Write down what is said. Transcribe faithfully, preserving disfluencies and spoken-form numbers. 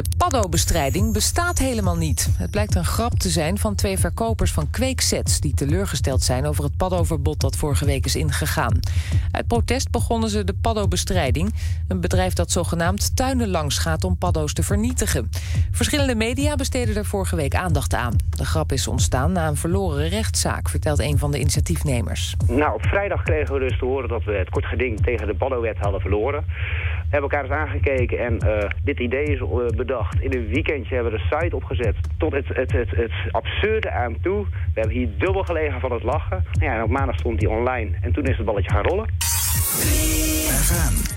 De paddobestrijding bestaat helemaal niet. Het blijkt een grap te zijn van twee verkopers van kweeksets die teleurgesteld zijn over het paddoverbod dat vorige week is ingegaan. Uit protest begonnen ze de paddobestrijding, een bedrijf dat zogenaamd tuinen langs gaat om paddo's te vernietigen. Verschillende media besteden er vorige week aandacht aan. De grap is ontstaan na een verloren rechtszaak, vertelt een van de initiatiefnemers. Nou, op vrijdag kregen we dus te horen dat we het kort geding tegen de paddowet hadden verloren. We hebben elkaar eens aangekeken en uh, dit idee is uh, bedacht. In een weekendje hebben we de site opgezet tot het, het, het, het absurde aan toe. We hebben hier dubbel gelegen van het lachen. Ja, en op maandag stond hij online en toen is het balletje gaan rollen.